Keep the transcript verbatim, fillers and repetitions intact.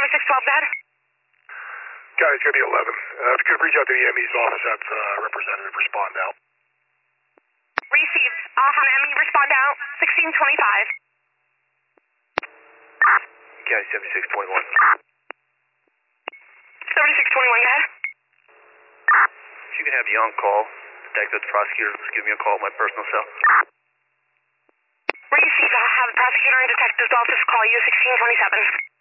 seventy-six twelve, Dad. Got it, it's going to be eleven. Uh, if you could reach out to the M E's office, that's uh, representative, respond out. Received. Aham M E, respond out. sixteen twenty-five. County seventy-six twenty-one. seventy-six twenty-one, go ahead. If you can have you on call, detective, the prosecutor, just give me a call at my personal cell. Received. I'll have the prosecutor and detective's office call you sixteen twenty-seven.